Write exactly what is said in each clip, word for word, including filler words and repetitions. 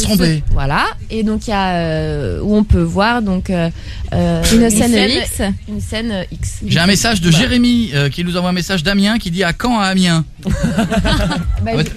trompé. Ce, voilà. Et donc il y a euh, où on peut voir donc euh, euh, une, une scène, scène X. Une scène euh, X. J'ai un message de Voilà. Jérémy euh, qui nous envoie un message d'Amiens qui dit à Caen à Amiens. Bah, Ouais.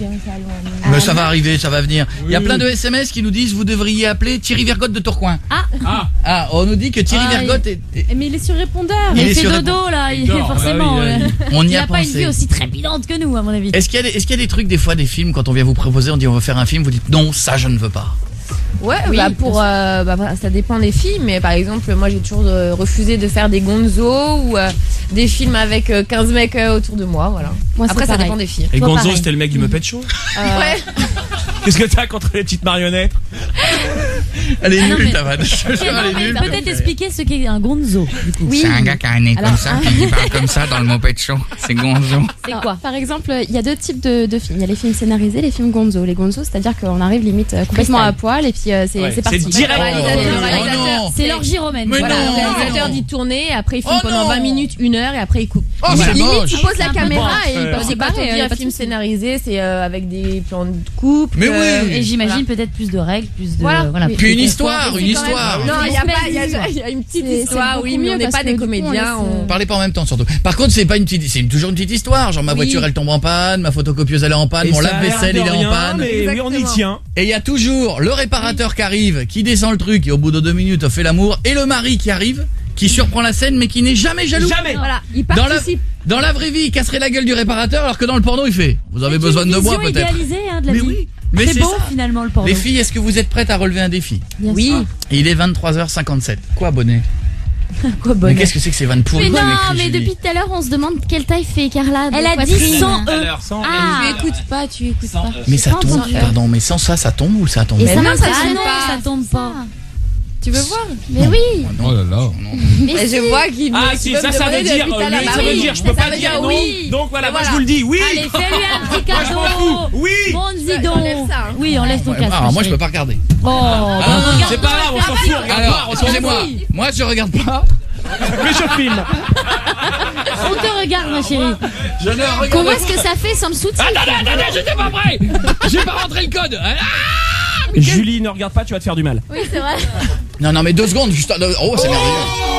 Mais ça va arriver, ça va venir. Il y a plein de S M S qui nous disent vous devriez appeler Thierry Vergotte de Tourcoing. Ah. Ah. Ah, on nous dit que Thierry Ah, Vergotte est, est- Mais il est sur répondeur. Il Il, est fait sur dodo là, il, dort, forcément. bah oui, ouais. on y Il a a pas une pensé. vie aussi trépidante que nous, à mon avis. Est-ce qu'il y a des, est-ce qu'il y a des trucs des fois des films quand on vient vous proposer, on dit on veut faire un film, vous dites non, ça je ne veux pas. Ouais, Oui, bah pour euh, bah, ça dépend des filles, mais par exemple moi j'ai toujours euh, refusé de faire des gonzos ou euh, des films avec euh, quinze mecs euh, autour de moi, voilà. Moi, c'est Après ça pareil. dépend des filles. Et Toi, Gonzo, pareil. c'était le mec du Muppet Show. Euh, Ouais. Qu'est-ce que t'as contre les petites marionnettes? Elle est Ah non, nulle mais- ta vanne. Je te jure, Non, elle est mais nulle. peut-être expliquer ce qu'est un gonzo, du coup. Oui. C'est un gars qui a un nez Alors, comme ça, ah. qui parle comme ça dans le Muppet Show. C'est Gonzo. C'est Alors, quoi? Par exemple, il y a deux types de, de films. Il y a les films scénarisés, les films gonzo. Les gonzo, c'est-à-dire qu'on arrive limite euh, complètement Freestyle. à poil et puis euh, c'est Ouais, c'est parti. c'est direct. Le réalisateur, Oh, le réalisateur, non. C'est l'orgie romaine. Mais Voilà, non, le réalisateur non. dit tourner, après il filme Oh pendant non. vingt minutes, une heure et après il coupe. Oh, c'est Limite, moche. il pose C'est la un peu caméra bon, et euh, il c'est pas pareil, te y a dire pas de film souci. scénarisé, c'est euh, avec des plans de coupe. Mais euh, oui. Et j'imagine peut-être plus de règles, plus de. Voilà. Plus Puis de une confort. histoire, une C'est quand même- histoire. Non, il y a Une pas, il y a, espèce il y a une petite C'est- histoire, c'est oui, beaucoup mais on mieux n'est parce pas que des du coup, on comédiens. laisse, on- Parlez pas en même temps surtout. Par contre, c'est pas une petite, c'est toujours une petite histoire. Genre ma Oui. voiture elle tombe en panne, ma photocopieuse elle est en panne, Et mon ça a lave-vaisselle l'air il de est rien, en panne. Mais oui, on y Exactement. tient. Et il y a toujours le réparateur qui arrive, qui descend le truc et au bout de deux minutes fait l'amour, et le mari qui arrive, qui surprend la scène mais qui n'est jamais jaloux. Jamais. Voilà, il Dans la, participe. dans la vraie vie, il casserait la gueule du réparateur alors que dans le porno il fait vous avez C'est besoin une de moi vision peut-être. idéalisée, hein, de la Mais vie. oui, mais c'est c'est beau ça. finalement le porno. Les filles, est-ce que vous êtes prêtes à relever un défi? Bien Oui. sûr. Il est vingt-trois heures cinquante-sept. Quoi bonnet? Quoi Mais bonne. qu'est-ce que c'est que ces vannes pourries Mais non, que m'écrit mais Julie depuis tout à l'heure, on se demande quelle taille fait Carla. de Elle a dit poitrine. cent À E. l'heure, sans Ah. Tu écoutes pas, tu écoutes pas. Mais ça Pas tombe, entendu. pardon, mais sans ça, ça tombe ou ça tombe? Et Mais ça non, non, ça ça, tombe non, pas. ça tombe pas. Tu veux voir? Mais oui. Oh là là. Mais Et si. je vois qu'il me Ah qu'il si, veut ça, me ça veut demander dire, depuis tout à euh, l'heure. oui, Bah ça veut oui. dire, je peux Ça pas veut dire dire non. oui. Donc voilà, Et moi je voilà. vous le dis, oui. Allez, fais-lui un petit Moi, je m'en cadeau. fous. Oui. Bon, dis donc. enlève ça, hein. Oui, enlève ton Ouais, casque. ah, ma moi je chérie. peux pas regarder. Oh, Ah, bah, regarde C'est pas grave, on s'en fout. regarde Alors, pas, on s'en excusez-moi, fout. moi je regarde pas. Mais je filme. On te regarde, ma chérie. Je ne regarde Qu'on voit pas. ce que ça fait sans le sous-titre. Attendez, attendez, j'étais pas prêt. J'ai pas rentré le code. Ah Julie, ne regarde pas, tu vas te faire du mal. Oui, c'est vrai. non, non, mais deux secondes, juste. Oh, c'est merveilleux.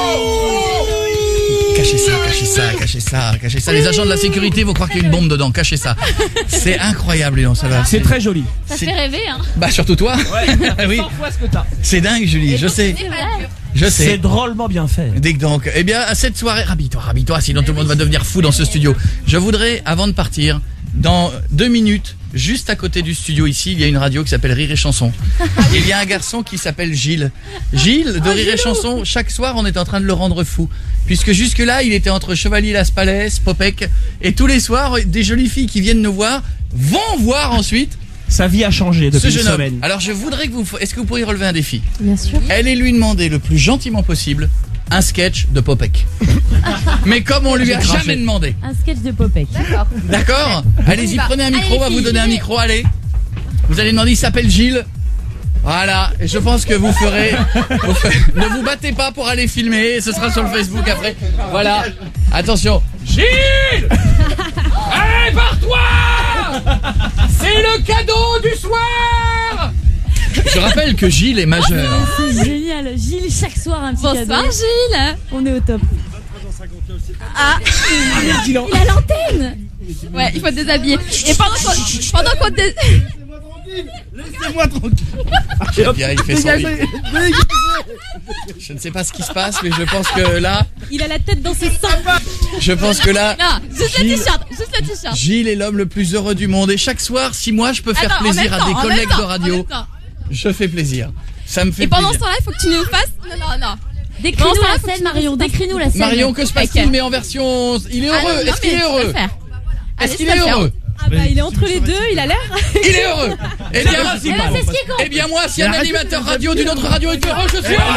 Cachez ça, cachez ça, cachez ça, cachez ça. Les agents de la sécurité vont croire qu'il y a une bombe dedans. Cachez ça. C'est incroyable, Léon, ça va. C'est très joli. Ça C'est- fait rêver, hein. Bah surtout toi. Oui. cent fois ce que t'as. C'est dingue, Julie. Je sais. C'est vrai. Je C'est sais. drôlement bien fait. Dès que donc, eh bien, à cette soirée, rhabille-toi, rhabille-toi, sinon tout le monde va devenir fou dans ce studio. Je voudrais, avant de partir, dans deux minutes, juste à côté du studio ici, il y a une radio qui s'appelle Rire et Chanson. Il y a un garçon qui s'appelle Gilles. Gilles, de Rire et Chanson, chaque soir, on est en train de le rendre fou. Puisque jusque-là, il était entre Chevalier Las Palais, Popek, et tous les soirs, des jolies filles qui viennent nous voir vont voir ensuite Sa vie a changé ce depuis une jeune homme. semaine. Alors je voudrais que vous, est-ce que vous pourriez relever un défi? Bien sûr. Allez lui demander le plus gentiment possible un sketch de Popek. Mais comme on lui a jamais demandé. Un sketch de Popek. D'accord. D'accord? Allez-y, prenez un micro, on va vous donner un micro, allez. Vous allez demander, il s'appelle Gilles. Voilà, et je pense que vous ferez, vous ferez- ne vous battez pas pour aller filmer, ce sera sur le Facebook après. Voilà, attention. Gilles! Allez, barre-toi! C'est le cadeau du soir! Je rappelle que Gilles est majeur. C'est génial. Gilles, chaque soir, un petit cadeau. Bonsoir, Gilles. On est au top. Il a l'antenne. Ouais, il faut te déshabiller. Et pendant qu'on pendant qu'on te dés- Laissez-moi tranquille. Et bien, il fait son Je ne sais pas ce qui se passe, mais je pense que là, Il a la tête dans ses seins. je pense que là, Non, juste le Gilles- t-shirt, juste le t-shirt. Gilles est l'homme le plus heureux du monde. Et chaque soir, si moi je peux faire Attends, en plaisir même à des temps, en même collègues temps, de en radio, même temps. je fais plaisir. Ça me fait Et pendant plaisir. ce temps-là, il faut que tu nous fasses. Non, non, non. Décris-nous Bon, ça, la faut que scène, tu Marion. nous fasses- Décris-nous la scène. Marion, que se passe-t-il Ok. mais en version... Il est Ah, non, heureux. non, Est-ce qu'il mais est tu peux heureux le faire. Est-ce Allez, qu'il tu est peux le faire. heureux Ah bah, il est entre les deux, il a l'air. Il est heureux. Eh bien, Eh ben, c'est ce qui compte. eh bien moi, si un animateur radio d'une autre radio est heureux, je suis heureux.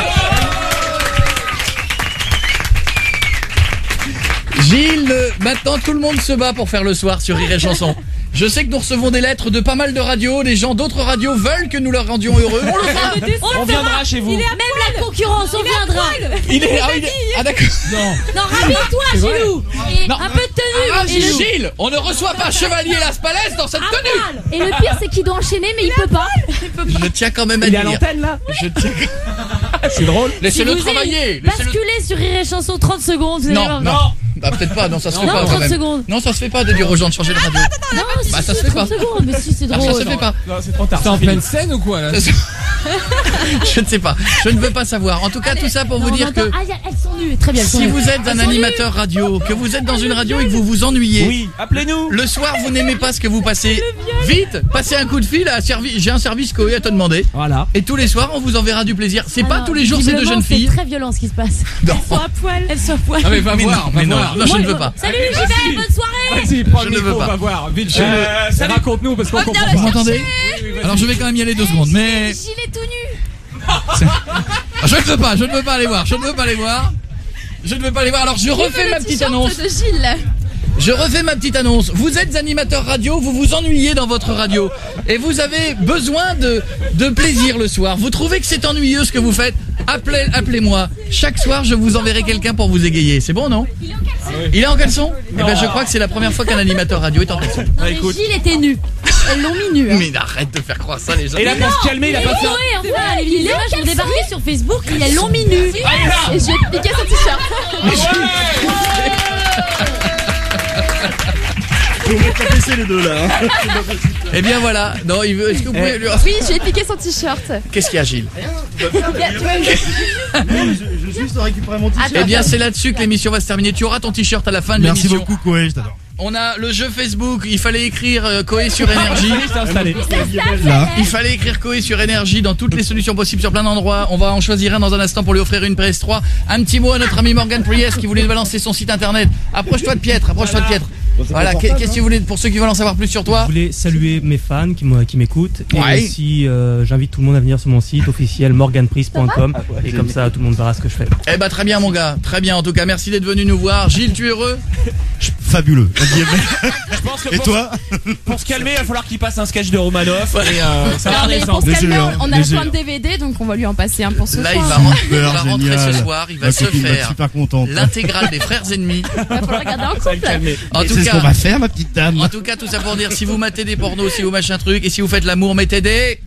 Gilles, euh, maintenant tout le monde se bat pour faire le soir sur Rire et Chanson. Je sais que nous recevons des lettres de pas mal de radios. Les gens d'autres radios veulent que nous leur rendions heureux. On le fera. On viendra chez vous. Même la concurrence, on viendra. Il est, ah, il est- ah, d'accord. Non. Non, rhabille-toi, Gilou. Et Non. un peu de tenue. Ah, Et le- Gilles, on ne reçoit pas Chevalier Las Palais dans cette à tenue. poil. Et le pire, c'est qu'il doit enchaîner, mais il peut pas. Je tiens quand même à Il est à dire. l'antenne là. Je tiens... C'est drôle. Laissez-le Si vous travailler. avez Laissez-le... Basculez sur Rire et Chanson trente secondes. Vous allez Non, voir. non. Bah, peut-être pas. Non, ça se fait Non, pas quand trente même. secondes. Non, ça se fait pas de dire aux gens de changer de radio. Non, si, Bah, ça si, se fait trente pas. secondes. Mais si, c'est Ah, drôle. ça se fait pas. Non, c'est trop tard. T'es en c'est fini. pleine scène ou quoi là? Je ne sais pas. Je ne veux pas savoir. En tout cas, tout ça pour vous Non, dire on que entend- Ah, y a- elles sont nues. Très bien. elles sont si nues. vous êtes un animateur radio, que vous êtes dans une radio et que vous vous ennuyez, Oui, appelez-nous. le soir vous n'aimez pas ce que vous passez, vite, passez un coup de fil à servi- j'ai un service Coé à te demander. Voilà. Et tous les soirs, on vous enverra du plaisir. C'est pas Alors, tous les jours ces deux visiblement, jeunes filles. C'est très violent ce qui se passe. Non. Elles sont à poil. Elles sont à poil. Ah mais va Mais voir, non, va mais non, voir. non, je Moi, ne je- veux pas. Salut, j'y vais. Bonne soirée. Vas-y, prends Je le ne veux micro, pas. on va voir. Vite, je... Euh, salut. raconte-nous parce qu'on comprend Vous pas. m'entendez? Alors je vais quand même y aller deux secondes, mais Gilles est tout nu. je ne veux pas, je ne veux pas aller voir, je ne veux pas aller voir. Je ne veux pas aller voir. Alors je refais ma petite annonce. de Gilles. Je refais ma petite annonce. Vous êtes animateur radio, vous vous ennuyez dans votre radio et vous avez besoin de, de plaisir le soir. Vous trouvez que c'est ennuyeux ce que vous faites? Appelez, appelez-moi. Chaque soir, je vous enverrai quelqu'un pour vous égayer. C'est bon, non? Il est en caleçon? Eh ben, je crois que c'est la première fois qu'un animateur radio est en caleçon. Non, mais écoute. Gilles était nu. Elles l'ont mis nu. hein. Mais arrête de faire croire ça, les gens. Et là, pour se calmer, il a pas fait. Chloé, enfin, les images ont débarqué sur Facebook. Il a long minu. Et je lui ai piqué son t-shirt. On va pas baisser les deux là. hein. Eh bien voilà. Non, il veut. Est-ce que vous pouvez lui. Oui, je lui ai piqué son t-shirt. Qu'est-ce qu'il y a, Gilles? Je veux juste récupérer mon t-shirt. Eh bien, c'est là-dessus que l'émission va se terminer. Tu auras ton t-shirt à la fin de Merci l'émission. beaucoup, Koé, je t'adore. On a le jeu Facebook. Il fallait écrire euh, Coé sur énergie. C'est installé. Là. Il fallait écrire Coé sur énergie dans toutes les solutions possibles sur plein d'endroits. On va en choisir un dans un instant pour lui offrir une P S trois. Un petit mot à notre ami Morgan Priest qui voulait balancer son site internet. Approche-toi de Pietre, approche-toi de Pietre. Voilà, qu'est-ce que tu voulais pour ceux qui veulent en savoir plus sur toi? Je voulais saluer mes fans qui m'ont- qui m'écoutent et Ouais. aussi euh, j'invite tout le monde à venir sur mon site officiel morgan priest point com et comme ça tout le monde verra ce que je fais. Eh bah très bien mon gars, très bien en tout cas, merci d'être venu nous voir. Gilles, tu es heureux? Fabuleux. Je pense que Et pour, toi pour se calmer, il va falloir qu'il passe un sketch de Romanoff et euh, ça va Non, mais pour redescendre. se calmer, Désolé, on- on a désolé. plein de D V D, donc on va lui en passer un pour ce Là il soir. va, rentrer, il Super, va rentrer génial. ce soir, il va Ma se copine va être faire super contente. l'intégrale des frères ennemis. Il va falloir regarder en Ça va le couple. calmer. En Et tout c'est ce qu'on cas, va faire, ma petite dame. en tout cas tout ça pour dire, si vous matez des pornos, si vous machin un truc, et si vous faites l'amour, mettez des...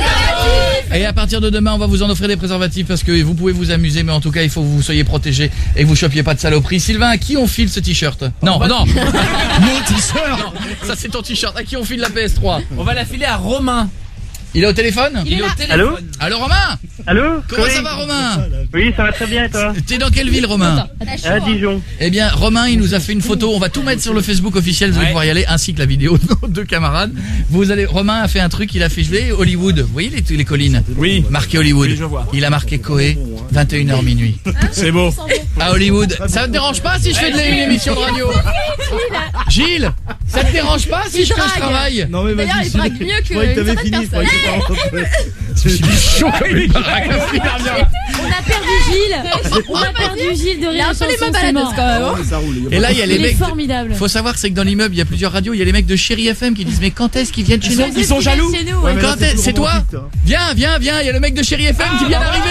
Et à partir de demain, on va vous en offrir des préservatifs parce que vous pouvez vous amuser, mais en tout cas, il faut que vous soyez protégés et que vous chopiez pas de saloperies. Sylvain, à qui on file ce t-shirt? Non, non, Mon t-shirt. ça c'est ton t-shirt. À qui on file la P S trois? On va la filer à Romain. Il est au téléphone? Il est au téléphone. Allô Allô Romain? Allô Comment Oui. ça va Romain? Oui, ça va très bien et toi? T'es dans quelle ville Romain? À Dijon. Eh bien Romain il nous a fait une photo, on va tout mettre sur le Facebook officiel, vous allez Ouais. pouvoir y aller, ainsi que la vidéo de nos deux camarades. Vous allez, Romain a fait un truc, il a fait jouer Hollywood, vous voyez les, les collines? Oui. Marqué Hollywood. Oui, je vois. Il a marqué Coé, vingt et une heures minuit. C'est beau. À Hollywood. Ça te dérange pas si je fais de la- une émission de radio? Gilles, ça te dérange pas si je fais ce travail? Non mais vas-y. D'ailleurs, il Gilles. drague mieux Je que croyais que une t'avais certaine fini. je croyais que t'étais en- Je suis chaud comme une baraque. On a perdu Gilles. On a perdu Gilles de Il y a Rire un et peu les Chanson, mains c'est balades mort. quand même. hein. Oh, mais ça roule. Et là il y a les Il est mecs. formidable. Faut savoir c'est que dans l'immeuble il y a plusieurs radios, il y a les mecs de Chéri F M qui disent mais quand est-ce qu'ils viennent chez nous? Ils sont jaloux. Chez nous, Ouais, ouais. mais là, Quand est- tout c'est toi? romantique, hein. Viens, viens, viens, il y a le mec de Chéri F M qui vient d'arriver.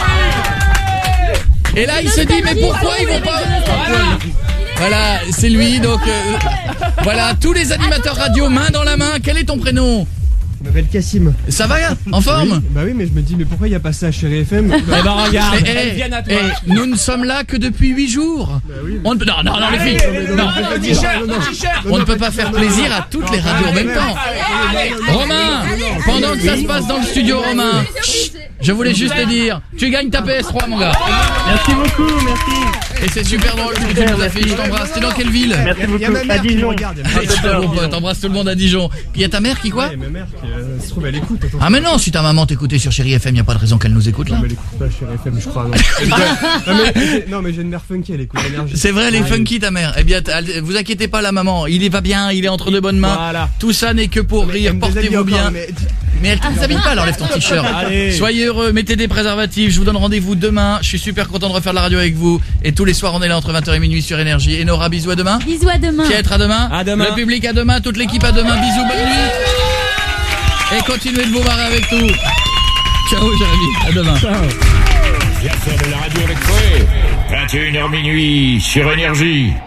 Et là il se dit mais pourquoi ils vont pas? Voilà, c'est lui donc euh, voilà, tous les animateurs radio main dans la main. Quel est ton prénom? Je m'appelle Cassim. Ça va? En forme? Bah oui, mais je me dis, mais pourquoi il y a pas ça à Chéri F M? Eh ben regarde, Eh, elles eh, viennent à toi. eh, nous ne sommes là que depuis huit jours. On ne peut... Non, non, non, les filles. Non. Le t-shirt, le t-shirt. On ne peut pas faire plaisir à toutes les radios en même temps. Romain, pendant que ça se passe dans le studio, Romain, chut, je voulais juste te dire, tu gagnes ta P S trois, mon gars. Merci beaucoup, merci. Et c'est super drôle ce que tu nous as fait. Je t'embrasse. T'es dans quelle ville? Merci Il y a beaucoup. ma À mère qui me Dijon. regarde. il y a ma Eh, mère. super, mon pote. T'embrasses tout le monde à Dijon. Il y a ta mère qui quoi? Ouais, ma mère qui euh, se trouve, elle écoute. Attends. Ah mais non, si ta maman t'écoutait sur Chéri F M, y a pas de raison qu'elle nous écoute là. Non, mais elle écoute pas Chéri F M, je crois. Non, non, mais, j'ai- non, mais j'ai une mère funky, elle écoute l'énergie. C'est vrai, elle est funky ta mère. Eh bien, t- vous inquiétez pas la maman, il est va bien, il est entre de bonnes mains. Voilà. Tout ça n'est que pour Mais rire, elle me déshabille portez-vous encore, bien. mais- Mais elle ne s'habille pas, alors enlève ton t-shirt. Allez. Soyez heureux, mettez des préservatifs. Je vous donne rendez-vous demain. Je suis super content de refaire la radio avec vous. Et tous les soirs, on est là entre vingt heures et minuit sur Énergie. Et Nora, bisous à demain. Bisous à demain. Pietre, à demain. À demain. Le public, à demain. Toute l'équipe, à demain. Bisous, bonne nuit. Et continuez de vous marrer avec nous. Ciao, Jérémy. À demain. Viens faire de la radio avec Fouet. vingt et une heures minuit sur Énergie.